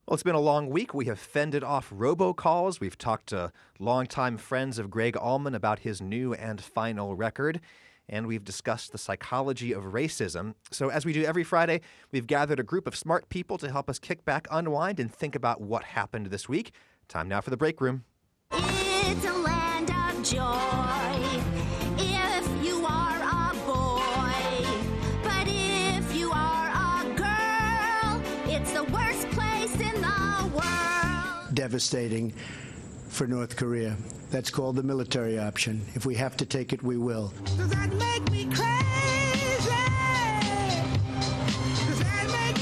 Well, it's been a long week. We have fended off robocalls. We've talked to longtime friends of Greg Allman about his new and final record. And we've discussed the psychology of racism. So, as we do every Friday, we've gathered a group of smart people to help us kick back, unwind, and think about what happened this week. Time now for the break room. It's a land of joy if you are a boy. But if you are a girl, it's the worst place in the world. Devastating for North Korea. That's called the military option. If we have to take it, we will. Does that make me crazy? Does that make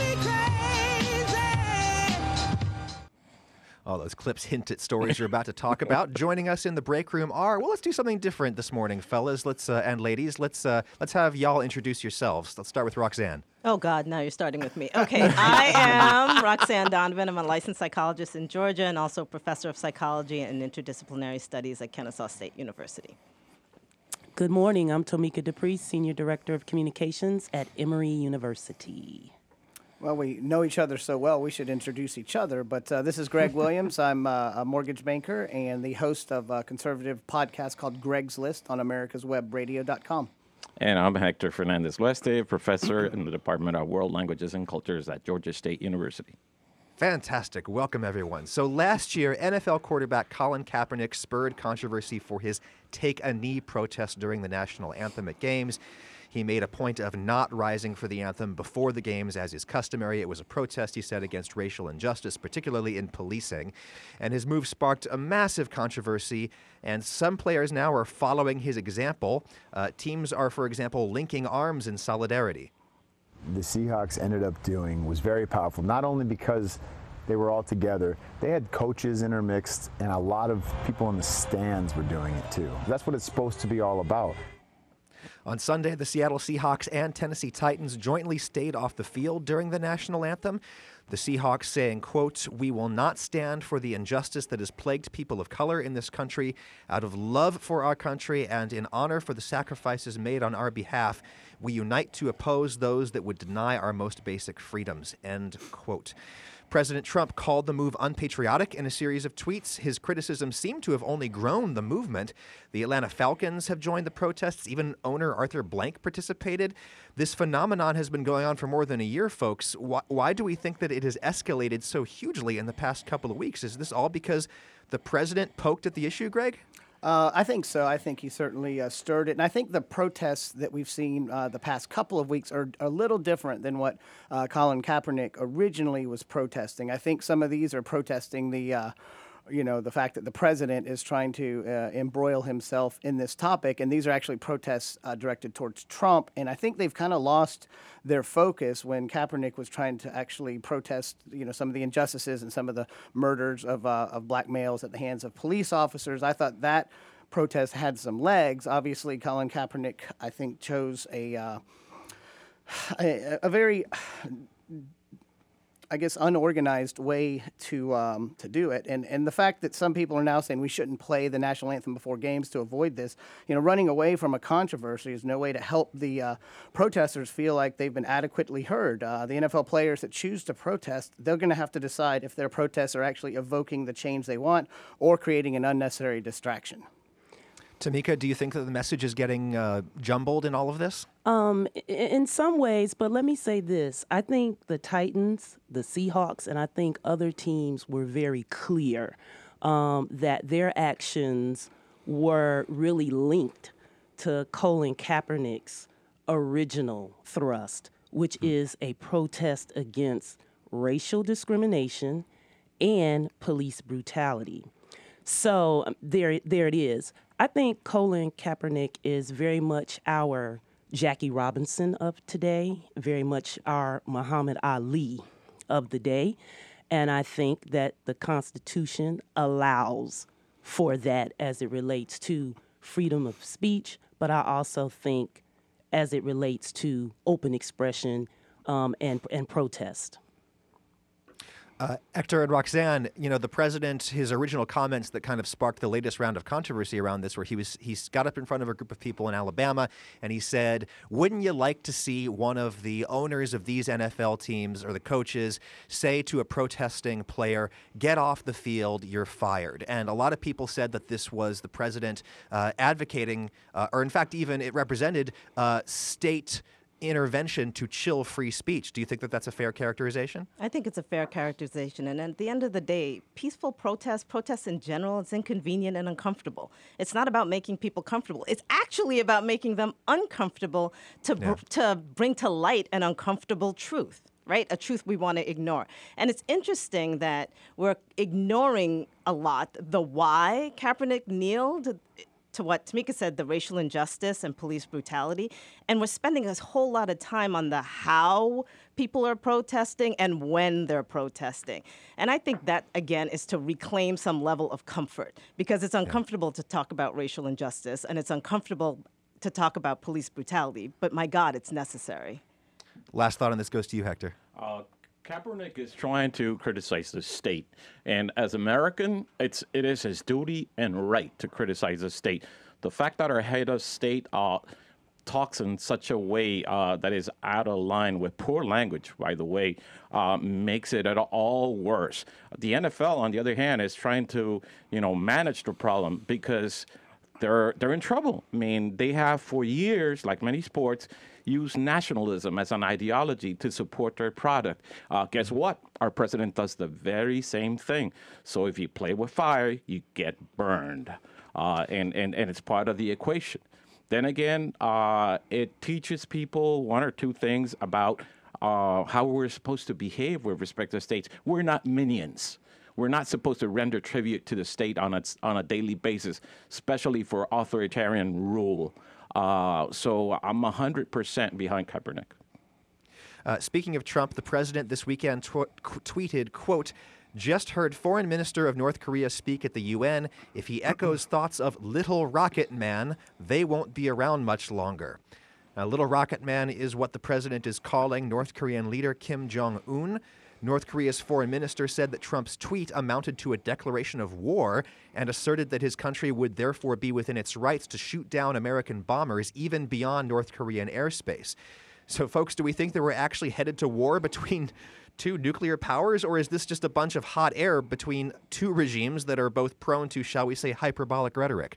me crazy? All those clips hint at stories you're about to talk about. Joining us in the break room are, well, let's do something different this morning, fellas. And ladies. Let's have y'all introduce yourselves. Let's start with Roxanne. Oh, God, now you're starting with me. Okay, I am Roxanne Donovan. I'm a licensed psychologist in Georgia and also professor of psychology and interdisciplinary studies at Kennesaw State University. Good morning. I'm Tomika Dupree, Senior Director of Communications at Emory University. Well, we know each other so well, we should introduce each other. But this is Greg Williams. I'm a mortgage banker and the host of a conservative podcast called Greg's List on americaswebradio.com. And I'm Hector Fernandez Lueste, professor in the Department of World Languages and Cultures at Georgia State University. Fantastic. Welcome, everyone. So last year, NFL quarterback Colin Kaepernick spurred controversy for his Take a Knee protest during the national anthem at games. He made a point of not rising for the anthem before the games, as is customary. It was a protest, he said, against racial injustice, particularly in policing. And his move sparked a massive controversy, and some players now are following his example. Teams are, for example, linking arms in solidarity. The Seahawks ended up doing was very powerful, not only because they were all together, they had coaches intermixed, and a lot of people in the stands were doing it too. That's what it's supposed to be all about. On Sunday, the Seattle Seahawks and Tennessee Titans jointly stayed off the field during the national anthem. The Seahawks saying, quote, "We will not stand for the injustice that has plagued people of color in this country. Out of love for our country and in honor for the sacrifices made on our behalf, we unite to oppose those that would deny our most basic freedoms," end quote. President Trump called the move unpatriotic in a series of tweets. His criticism seemed to have only grown the movement. The Atlanta Falcons have joined the protests. Even owner Arthur Blank participated. This phenomenon has been going on for more than a year, folks. Why do we think that it has escalated so hugely in the past couple of weeks? Is this all because the president poked at the issue, Greg? I think so. I think he certainly stirred it. And I think the protests that we've seen the past couple of weeks are a little different than what Colin Kaepernick originally was protesting. I think some of these are protesting the fact that the president is trying to embroil himself in this topic. And these are actually protests directed towards Trump. And I think they've kind of lost their focus when Kaepernick was trying to actually protest, some of the injustices and some of the murders of black males at the hands of police officers. I thought that protest had some legs. Obviously, Colin Kaepernick, I think, chose a very unorganized way to do it. And the fact that some people are now saying we shouldn't play the national anthem before games to avoid this, running away from a controversy is no way to help the protesters feel like they've been adequately heard. The NFL players that choose to protest, they're going to have to decide if their protests are actually evoking the change they want or creating an unnecessary distraction. Tomika, do you think that the message is getting jumbled in all of this? In some ways, but let me say this. I think the Titans, the Seahawks, and I think other teams were very clear that their actions were really linked to Colin Kaepernick's original thrust, which is a protest against racial discrimination and police brutality. So there it is. I think Colin Kaepernick is very much our Jackie Robinson of today, very much our Muhammad Ali of the day. And I think that the Constitution allows for that as it relates to freedom of speech, but I also think as it relates to open expression and protest. Hector and Roxanne, the president, his original comments that kind of sparked the latest round of controversy around this, where he's got up in front of a group of people in Alabama and he said, wouldn't you like to see one of the owners of these NFL teams or the coaches say to a protesting player, get off the field, you're fired? And a lot of people said that this was the president advocating, or in fact, even it represented state intervention to chill free speech. Do you think that that's a fair characterization? I think it's a fair characterization. And at the end of the day, peaceful protests in general, it's inconvenient and uncomfortable. It's not about making people comfortable. It's actually about making them uncomfortable to bring to light an uncomfortable truth, right? A truth we want to ignore. And it's interesting that we're ignoring a lot the why Kaepernick kneeled to what Tamika said, the racial injustice and police brutality. And we're spending a whole lot of time on the how people are protesting and when they're protesting. And I think that, again, is to reclaim some level of comfort, because it's uncomfortable to talk about racial injustice and it's uncomfortable to talk about police brutality. But my God, it's necessary. Last thought on this goes to you, Hector. Kaepernick is trying to criticize the state, and as American, it is his duty and right to criticize the state. The fact that our head of state talks in such a way that is out of line with poor language, by the way, makes it at all worse. The NFL, on the other hand, is trying to, manage the problem because they're in trouble. I mean, they have for years, like many sports, used nationalism as an ideology to support their product. Guess what? Our president does the very same thing. So if you play with fire, you get burned. And it's part of the equation. Then again, it teaches people one or two things about how we're supposed to behave with respect to states. We're not minions. We're not supposed to render tribute to the state on a daily basis, especially for authoritarian rule. So I'm 100% behind Kaepernick. Speaking of Trump, the president this weekend tweeted, quote, just heard Foreign Minister of North Korea speak at the UN. If he echoes thoughts of Little Rocket Man, they won't be around much longer. Now, Little Rocket Man is what the president is calling North Korean leader Kim Jong-un. North Korea's foreign minister said that Trump's tweet amounted to a declaration of war and asserted that his country would therefore be within its rights to shoot down American bombers even beyond North Korean airspace. So, folks, do we think that we're actually headed to war between two nuclear powers, or is this just a bunch of hot air between two regimes that are both prone to, shall we say, hyperbolic rhetoric?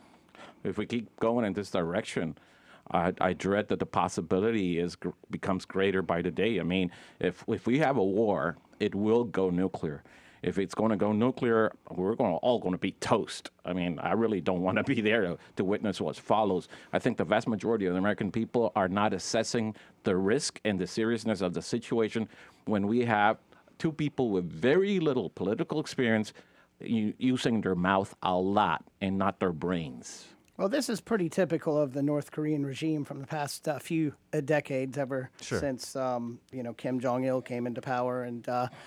If we keep going in this direction, I dread that the possibility becomes greater by the day. I mean, if we have a war, it will go nuclear. If it's going to go nuclear, we're all going to be toast. I mean, I really don't want to be there to witness what follows. I think the vast majority of the American people are not assessing the risk and the seriousness of the situation when we have two people with very little political experience using their mouth a lot and not their brains. Well, this is pretty typical of the North Korean regime from the past few decades, ever since Kim Jong-il came into power, and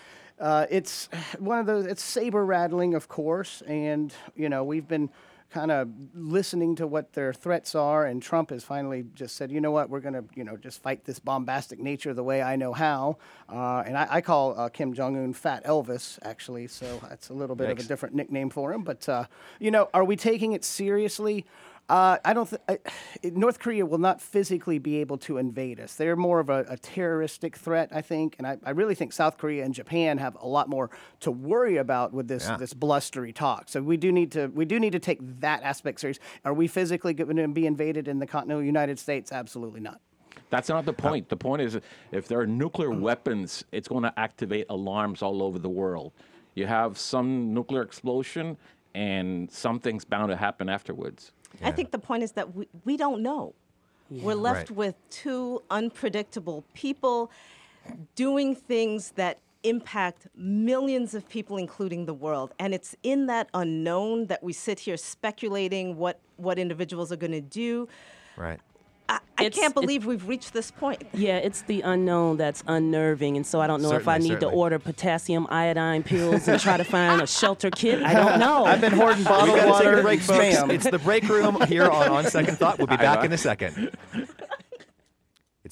it's one of those. It's saber rattling, of course, and we've been kind of listening to what their threats are, and Trump has finally just said, you know what, we're going to just fight this bombastic nature the way I know how. And I call Kim Jong-un Fat Elvis, actually, so that's a little bit of a different nickname for him. But, are we taking it seriously? I don't North Korea will not physically be able to invade us. They're more of a terroristic threat, I think, and I really think South Korea and Japan have a lot more to worry about with this blustery talk. So we do need to take that aspect serious. Are we physically going to be invaded in the continental United States? Absolutely not. That's not the point. The point is, if there are nuclear weapons, it's going to activate alarms all over the world. You have some nuclear explosion, and something's bound to happen afterwards. I think the point is that we don't know. We're left with two unpredictable people doing things that impact millions of people, including the world. And it's in that unknown that we sit here speculating what individuals are going to do. Right. I can't believe we've reached this point. Yeah, it's the unknown that's unnerving. And so I don't know if I need to order potassium iodine pills and try to find a shelter kit. I don't know. I've been hoarding bottled water. Take a break, folks. It's the break room here on Second Thought. We'll be back in a second. It's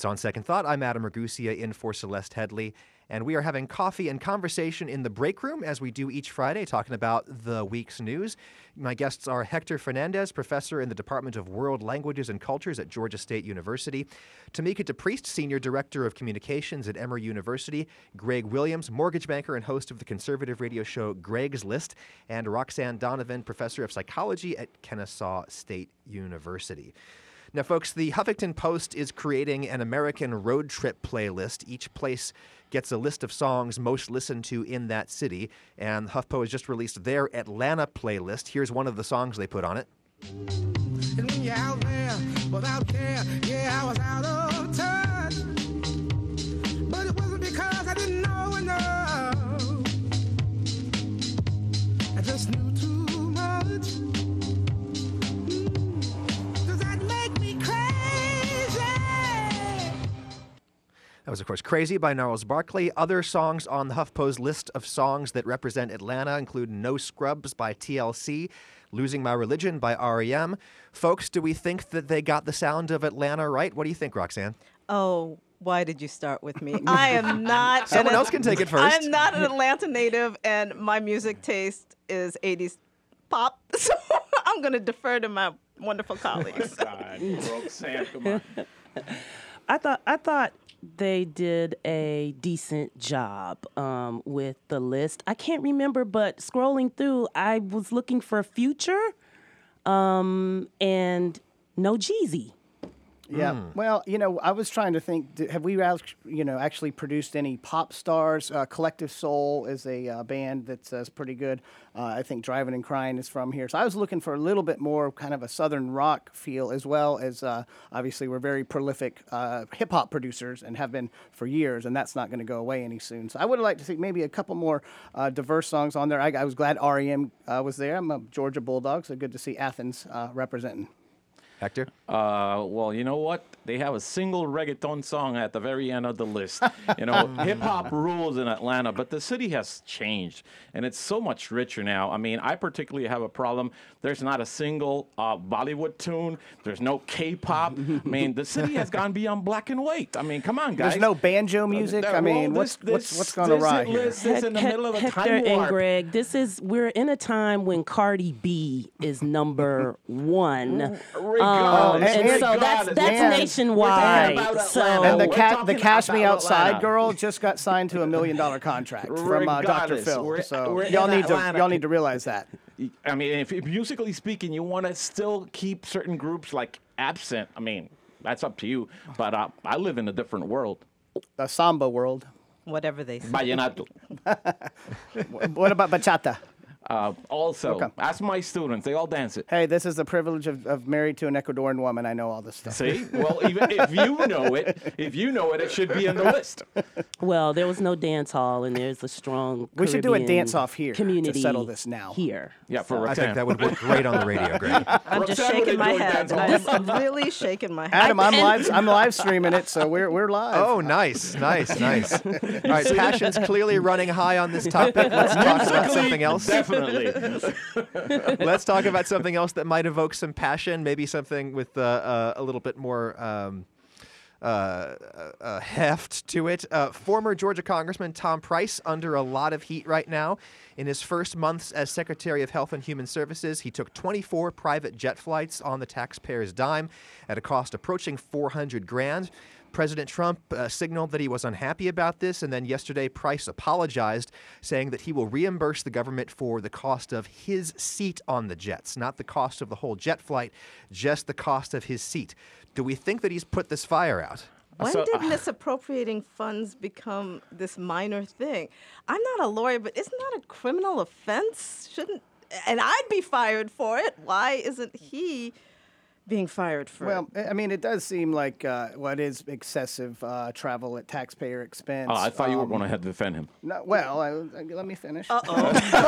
It's On Second Thought. I'm Adam Ragusia in for Celeste Headley, and we are having coffee and conversation in the break room as we do each Friday, talking about the week's news. My guests are Hector Fernandez, professor in the Department of World Languages and Cultures at Georgia State University, Tamika DePriest, senior director of communications at Emory University, Greg Williams, mortgage banker and host of the conservative radio show Greg's List, and Roxanne Donovan, professor of psychology at Kennesaw State University. Now, folks, the Huffington Post is creating an American road trip playlist. Each place gets a list of songs most listened to in that city, and HuffPo has just released their Atlanta playlist. Here's one of the songs they put on it. And when you're out there without care, yeah, I was out of touch. But it wasn't because I didn't know enough. I just knew too much. Does that make me crazy? That was, of course, Crazy by Gnarls Barkley. Other songs on the HuffPo's list of songs that represent Atlanta include No Scrubs by TLC, Losing My Religion by R.E.M. Folks, do we think that they got the sound of Atlanta right? What do you think, Roxanne? Oh, why did you start with me? I am not. Someone else can take it first. I'm not an Atlanta native, and my music taste is 80s pop. So I'm going to defer to my wonderful colleagues. God, Roxanne, come on. I thought they did a decent job with the list. I can't remember, but scrolling through, I was looking for Future and No Jeezy. Yeah. Well, I was trying to think, have we actually produced any pop stars? Collective Soul is a band that's pretty good. I think Driving and Crying is from here. So I was looking for a little bit more kind of a southern rock feel, as well as obviously we're very prolific hip-hop producers and have been for years, and that's not going to go away any soon. So I would like to see maybe a couple more diverse songs on there. I was glad R.E.M. Was there. I'm a Georgia Bulldog, so good to see Athens representing. Hector? Well, you know what? They have a single reggaeton song at the very end of the list. Hip hop rules in Atlanta, but the city has changed, and it's so much richer now. I mean, I particularly have a problem. There's not a single Bollywood tune. There's no K-pop. I mean, the city has gone beyond black and white. I mean, come on, guys. There's no banjo music. I mean, what's going to ride here? This is in the middle of a Hector time warp. and Greg, we're in a time when Cardi B is number one. And so that's nationwide. So and the Cash Me Outside girl just got signed to $1 million contract from Dr. Phil. So y'all need to realize that. I mean, if musically speaking, you want to still keep certain groups like absent, I mean, that's up to you. But I live in a different world. The samba world. Whatever they say. Vallenato. What about bachata? Also, ask my students. They all dance it. Hey, this is the privilege of married to an Ecuadorian woman. I know all this stuff. See? Well, even if you know it, it should be in the list. Well, there was no dance hall, and there's a strong We should do a dance-off here community to settle this now. Here. Yeah, for I think that would work great on the radio, Greg. I'm just Roxanne shaking would my enjoy head. dance I'm really shaking my head. Adam, I'm live streaming it, so we're live. Oh, nice. All right, passion's clearly running high on this topic. Let's talk about something else. Definitely. Let's talk about something else that might evoke some passion, maybe something with a little bit more heft to it. Former Georgia Congressman Tom Price under a lot of heat right now. In his first months as Secretary of Health and Human Services, he took 24 private jet flights on the taxpayer's dime at a cost approaching $400,000. President Trump signaled that he was unhappy about this, and then yesterday Price apologized, saying that he will reimburse the government for the cost of his seat on the jets, not the cost of the whole jet flight, just the cost of his seat. Do we think that he's put this fire out? When did misappropriating funds become this minor thing? I'm not a lawyer, but isn't that a criminal offense? And I'd be fired for it. Why isn't he being fired for it? Well, I mean, it does seem like what is excessive travel at taxpayer expense. I thought you were going to defend him. No, well, let me finish. Uh-oh.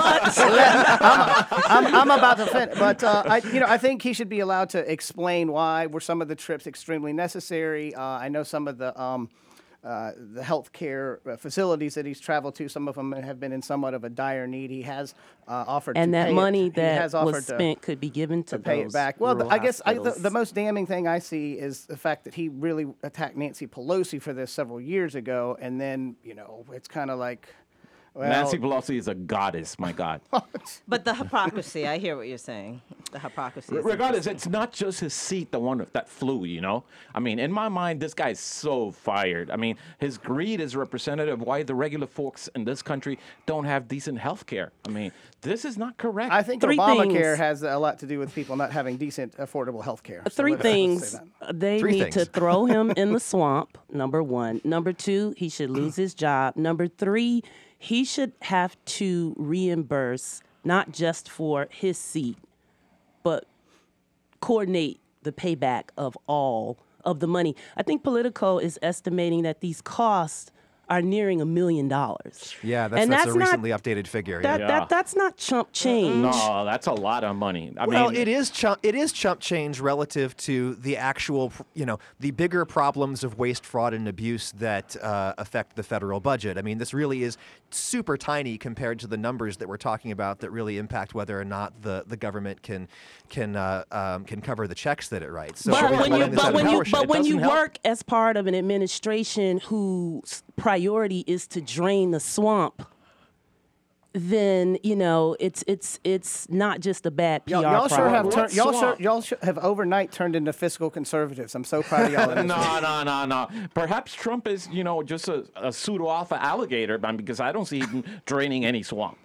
I'm about to finish, but I think he should be allowed to explain why were some of the trips extremely necessary. I know some of the the healthcare facilities that he's traveled to. Some of them have been in somewhat of a dire need. He has offered And to that pay money it. He has that was offered spent could be given to pay those it back. Well, rural I guess hospitals. the most damning thing I see is the fact that he really attacked Nancy Pelosi for this several years ago, and then it's kind of like. Well, Nancy Pelosi is a goddess, my God. But the hypocrisy, I hear what you're saying. The hypocrisy. Is Regardless, it's not just his seat, the one that flew. I mean, in my mind, this guy's so fired. I mean, his greed is representative of why the regular folks in this country don't have decent health care. I mean, this is not correct. I think Three Obamacare things. has a lot to do with people not having decent, affordable health care. Three things. They Three need to things. throw him in the swamp, number one. Number two, he should lose his job. Number three, he should have to reimburse not just for his seat, but coordinate the payback of all of the money. I think Politico is estimating that these costs are nearing $1 million. Yeah, And that's a not- recently updated figure. That, yeah. that's not chump change. No, that's a lot of money. I Well, mean, it is chump change relative to the actual, the bigger problems of waste, fraud, and abuse that affect the federal budget. I mean, this really is super tiny compared to the numbers that we're talking about that really impact whether or not the government can cover the checks that it writes. So But are we when letting you this out of power? It when you doesn't help. work as part of an administration whose priority is to drain the swamp, then it's not just a bad PR Y'all sure have What y'all have overnight turned into fiscal conservatives. I'm so proud of y'all. in this one. No. Perhaps Trump is, just a pseudo alpha alligator, man, because I don't see him draining any swamp.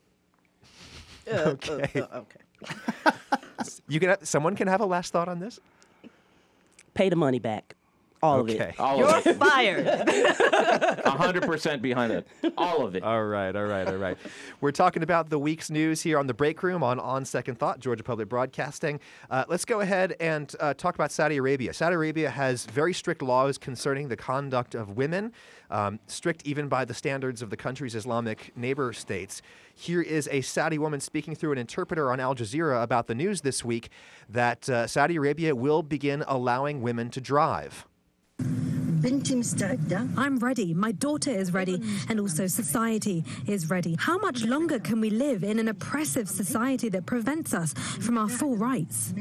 Okay. Okay. Someone can have a last thought on this? pay the money back. All of it. Okay. All You're of it. fired. 100% behind it. All of it. All right. We're talking about the week's news here on The Break Room on Second Thought, Georgia Public Broadcasting. Let's go ahead and talk about Saudi Arabia. Saudi Arabia has very strict laws concerning the conduct of women, strict even by the standards of the country's Islamic neighbor states. Here is a Saudi woman speaking through an interpreter on Al Jazeera about the news this week that Saudi Arabia will begin allowing women to drive. I'm ready. My daughter is ready. And also society is ready. How much longer can we live in an oppressive society that prevents us from our full rights?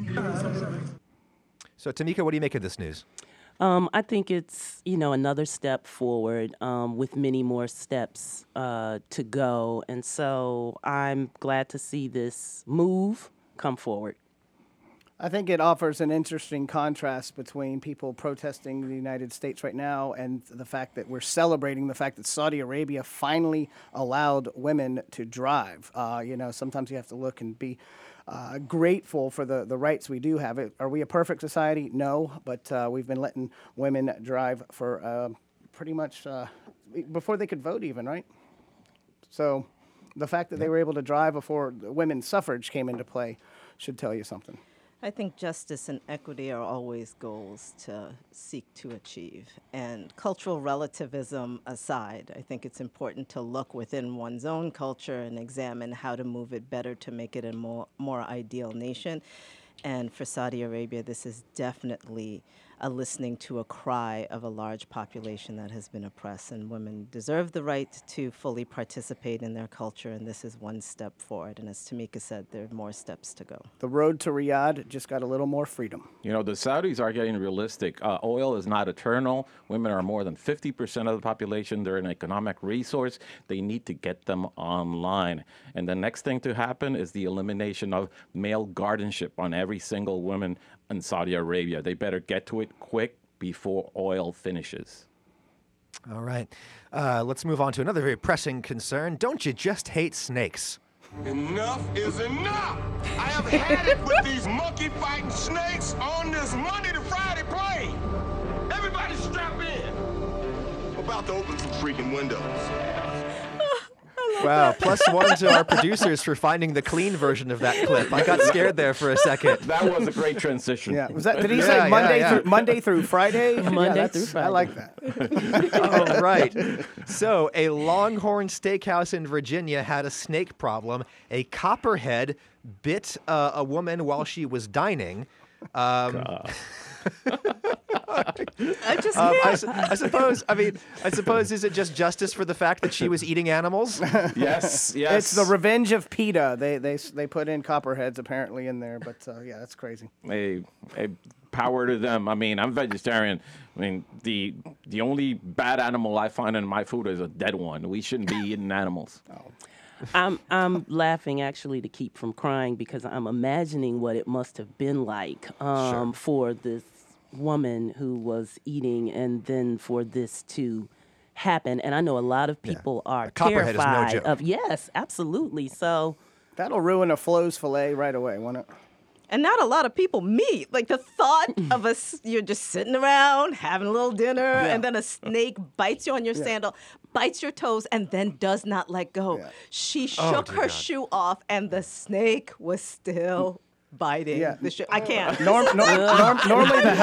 So, Tamika, what do you make of this news? I think it's, another step forward with many more steps to go. And so I'm glad to see this move come forward. I think it offers an interesting contrast between people protesting the United States right now and the fact that we're celebrating the fact that Saudi Arabia finally allowed women to drive. Sometimes you have to look and be grateful for the rights we do have. Are we a perfect society? No, but we've been letting women drive for pretty much before they could vote even, right? So the fact that they were able to drive before women's suffrage came into play should tell you something. I think justice and equity are always goals to seek to achieve. And cultural relativism aside, I think it's important to look within one's own culture and examine how to move it better to make it a more ideal nation. And for Saudi Arabia, this is definitely a listening to a cry of a large population that has been oppressed, and women deserve the right to fully participate in their culture, and this is one step forward. And as Tamika said, there are more steps to go. The road to Riyadh just got a little more freedom. The Saudis are getting realistic. Oil is not eternal. Women are more than 50% of the population. They're an economic resource. They need to get them online. And the next thing to happen is the elimination of male guardianship on every single woman in Saudi Arabia. They better get to it quick before oil finishes. All right. Let's move on to another very pressing concern. Don't you just hate snakes? Enough is enough! I have had it with these monkey-fighting snakes on this Monday to Friday plane! Everybody strap in! I'm about to open some freaking windows. Wow, +1 to our producers for finding the clean version of that clip. I got scared there for a second. That was a great transition. Yeah, did he say Monday through Friday? Monday through Friday. I like that. All right. So, a Longhorn Steakhouse in Virginia had a snake problem. A copperhead bit a woman while she was dining. I just can't. I suppose, is it just justice for the fact that she was eating animals? Yes. It's the revenge of PETA. They put in copperheads apparently in there, but yeah, that's crazy. A power to them. I mean, I'm vegetarian. I mean, the only bad animal I find in my food is a dead one. We shouldn't be eating animals. I'm laughing actually to keep from crying because I'm imagining what it must have been like for this woman who was eating and then for this to happen. And I know a lot of people are copperhead terrified is no joke. of. Yes, absolutely. So That'll ruin a Flo's filet right away, won't it? And not a lot of people meet. Like the thought of you're just sitting around having a little dinner, and then a snake bites you on your sandal, bites your toes, and then does not let go. Yeah. She shook her shoe off, and the snake was still biting. Yeah. The shoe. I can't. Normally, the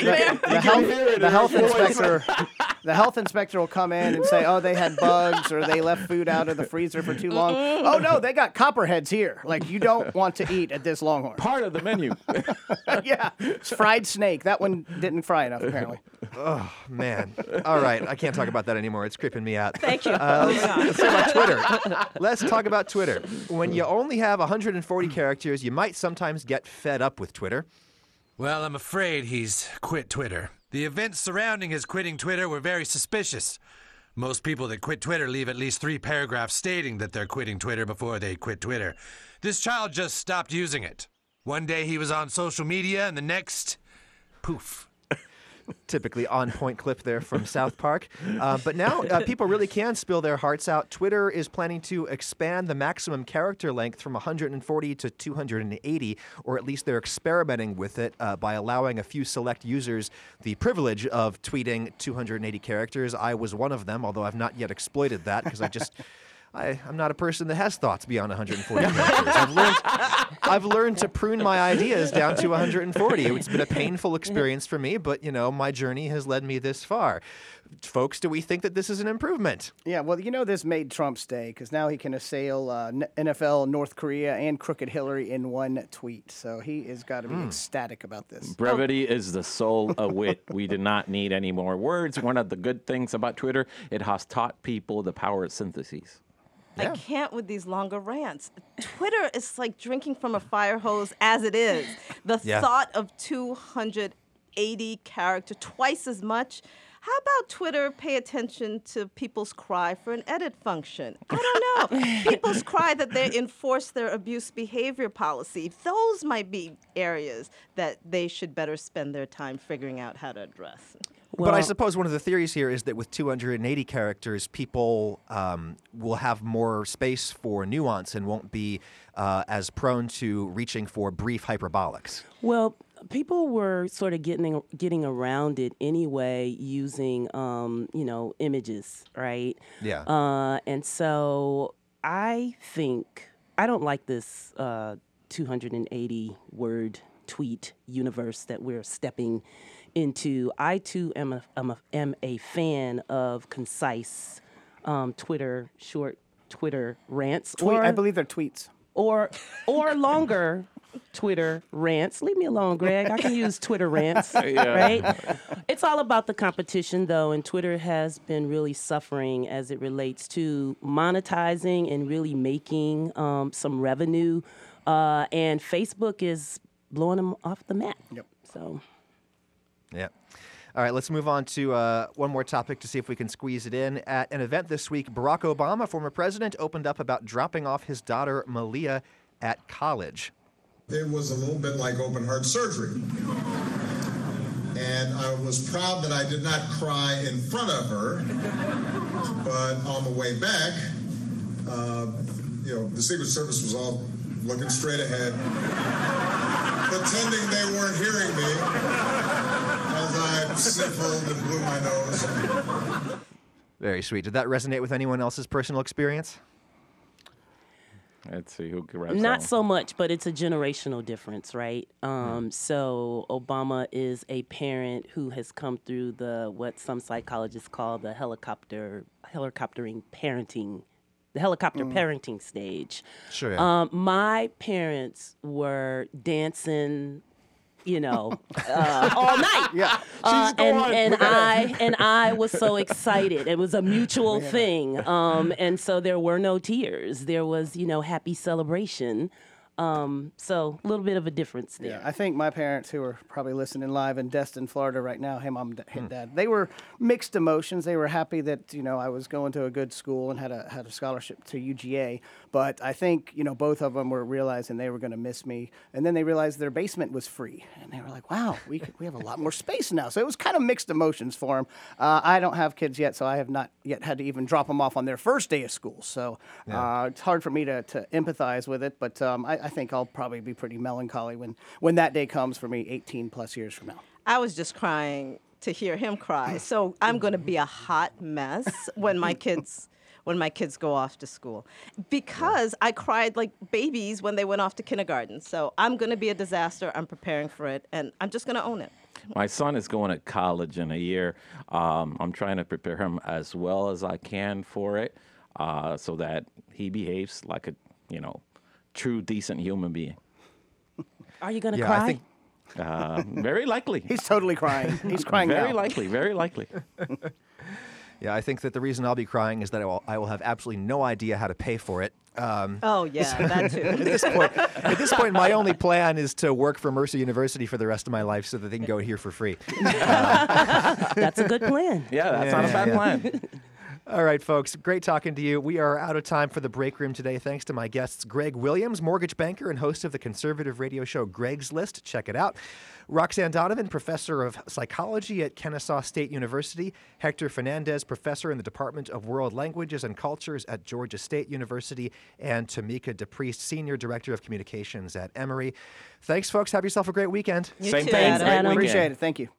health inspector will come in and say, "Oh, they had bugs, or they left food out of the freezer for too long." Oh no, they got copperheads here. Like you don't want to eat at this Longhorn. Part of the menu. Yeah, it's fried snake. That one didn't fry enough apparently. Oh man! All right, I can't talk about that anymore. It's creeping me out. Thank you. Let's talk about Twitter. Let's talk about Twitter. When you only have 140 characters, you might sometimes get fed up with Twitter. Well, I'm afraid he's quit Twitter. The events surrounding his quitting Twitter were very suspicious. Most people that quit Twitter leave at least 3 paragraphs stating that they're quitting Twitter before they quit Twitter. This child just stopped using it. One day he was on social media, and the next, poof. Typically on-point clip there from South Park. But now people really can spill their hearts out. Twitter is planning to expand the maximum character length from 140 to 280, or at least they're experimenting with it by allowing a few select users the privilege of tweeting 280 characters. I was one of them, although I've not yet exploited that because I'm not a person that has thoughts beyond 140 characters. I've learned to prune my ideas down to 140. It's been a painful experience for me, but, my journey has led me this far. Folks, do we think that this is an improvement? Yeah, well, this made Trump's day because now he can assail NFL, North Korea, and Crooked Hillary in one tweet. So he has got to be ecstatic about this. Brevity is the soul of wit. We do not need any more words. One of the good things about Twitter, it has taught people the power of syntheses. I can't with these longer rants. Twitter is like drinking from a fire hose as it is. The thought of 280 characters, twice as much. How about Twitter pay attention to people's cry for an edit function? I don't know. People's cry that they enforce their abuse behavior policy. Those might be areas that they should better spend their time figuring out how to address. But I suppose one of the theories here is that with 280 characters, people will have more space for nuance and won't be as prone to reaching for brief hyperbolics. Well, people were sort of getting around it anyway using, images, right? Yeah. And so I think I don't like this 280-word tweet universe that we're stepping into. I too am a fan of concise short Twitter rants. I believe they're tweets. Or longer Twitter rants. Leave me alone, Greg. I can use Twitter rants, right? It's all about the competition, though, and Twitter has been really suffering as it relates to monetizing and really making some revenue. And Facebook is blowing them off the map. Yep. So. Yeah. All right, let's move on to one more topic to see if we can squeeze it in. At an event this week, Barack Obama, former president, opened up about dropping off his daughter, Malia, at college. It was a little bit like open heart surgery. And I was proud that I did not cry in front of her. But on the way back, the Secret Service was all looking straight ahead, pretending they weren't hearing me. As I sniffled and blew my nose. Very sweet. Did that resonate with anyone else's personal experience? Let's see who grabs Not so much, but it's a generational difference, right? So Obama is a parent who has come through what some psychologists call the helicopter parenting stage. Sure. Yeah. My parents were dancing all night. Yeah. And I was so excited. It was a mutual thing. And so there were no tears. There was, happy celebration. So a little bit of a difference there. Yeah, I think my parents, who are probably listening live in Destin, Florida right now, hey, Mom, hey, Dad, they were mixed emotions. They were happy that, I was going to a good school and had a scholarship to UGA. But I think, both of them were realizing they were going to miss me. And then they realized their basement was free. And they were like, wow, we have a lot more space now. So it was kind of mixed emotions for them. I don't have kids yet, so I have not yet had to even drop them off on their first day of school. So it's hard for me to empathize with it. But I think I'll probably be pretty melancholy when that day comes for me 18 plus years from now. I was just crying to hear him cry. So I'm going to be a hot mess when my kids go off to school, because I cried like babies when they went off to kindergarten. So I'm going to be a disaster. I'm preparing for it, and I'm just going to own it. My son is going to college in a year. I'm trying to prepare him as well as I can for it, so that he behaves like a, true, decent human being. Are you going to cry? I think, very likely. He's totally crying. He's crying very now. likely, very likely. Yeah, I think that the reason I'll be crying is that I will have absolutely no idea how to pay for it. That too. At this point, my only plan is to work for Mercer University for the rest of my life so that they can go here for free. That's a good plan. Yeah, that's not a bad plan. All right, folks, great talking to you. We are out of time for the break room today. Thanks to my guests, Greg Williams, mortgage banker and host of the conservative radio show Greg's List. Check it out. Roxanne Donovan, professor of psychology at Kennesaw State University. Hector Fernandez, professor in the Department of World Languages and Cultures at Georgia State University. And Tamika DePriest, senior director of communications at Emory. Thanks, folks. Have yourself a great weekend. Same thing. Appreciate it. Thank you.